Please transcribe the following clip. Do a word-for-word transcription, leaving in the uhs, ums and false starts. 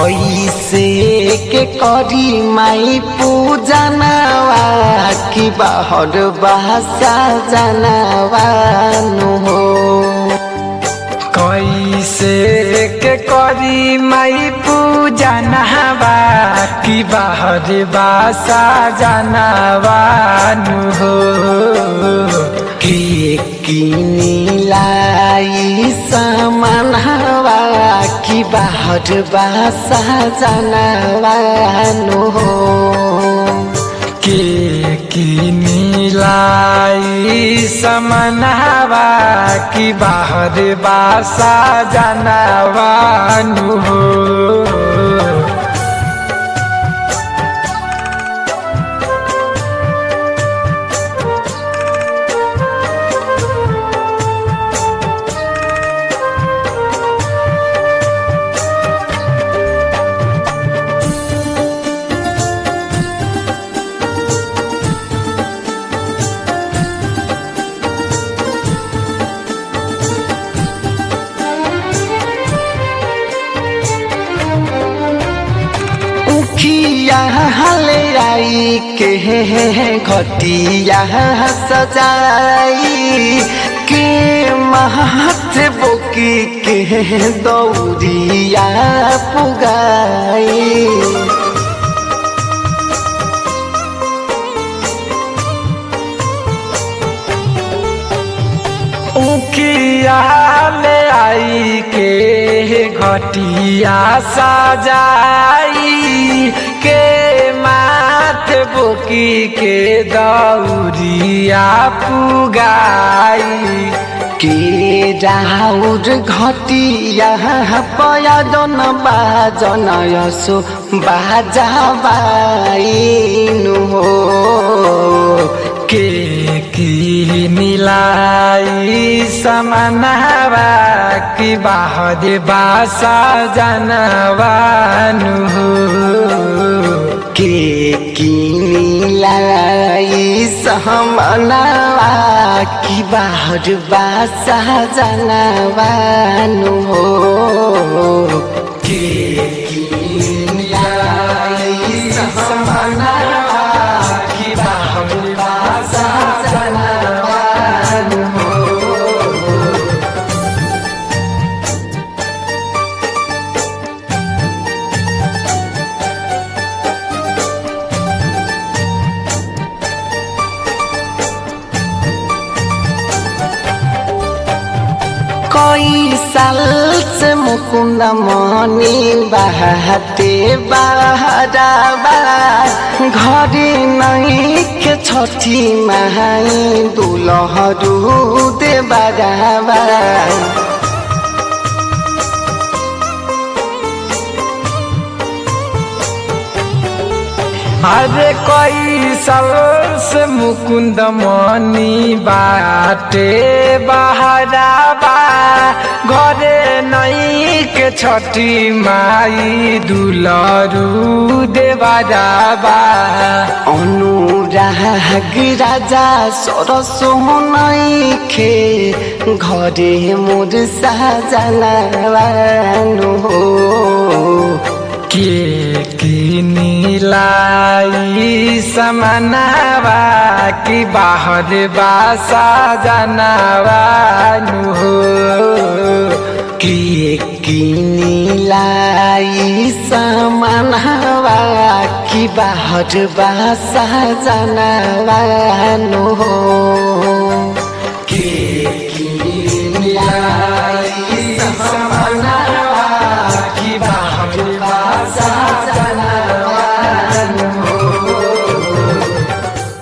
कैसे के करी माई पूजनवा कि बाहर बासा जनवा नु हो। कैसे के करी माई पूजनवा कि बाहर बासा जनवा नु हो। के किनी लाई समनवा कि बाहर बासा जनवा नु हो। के किनी लाई समनवा कि बाहर बासा जनवा नु हो। हले आई के घटिया सजाई के महत बोकी के दौरिया पुगाई। उखिया ले आई के घटिया सजाई के माथ बोकी के दौरिया पुगाई। के राउर घटिया पयजन बाजन यसो बाजाबाइनु हो। के किनी लाई समनवा कि बाहर बासा जनवा नु हो। के किनी लाई समनवा कि बाहर बासा जनवा नु हो। के किनी लाई समनवा कि बाहर बासा जनवा नु हो। कई साल से मुकुंद मनी बहते बहरावा घरे नहीं के छठी माई दुलहरू दे बरावा। अरे कोई सलस मुकुंद मनी बाटे बहरावा घरे नहीं के छठी माई दुलरू देवरावा। अनुराग राजा सरसो नइखे घरे मोर साजनवा नु हो। के किनी लाई समनवा कि बाहर बासा जनवा नु हो। के किनी लाई समनवा कि बाहर बासा जनवा नु हो। के किनी लाई समनवा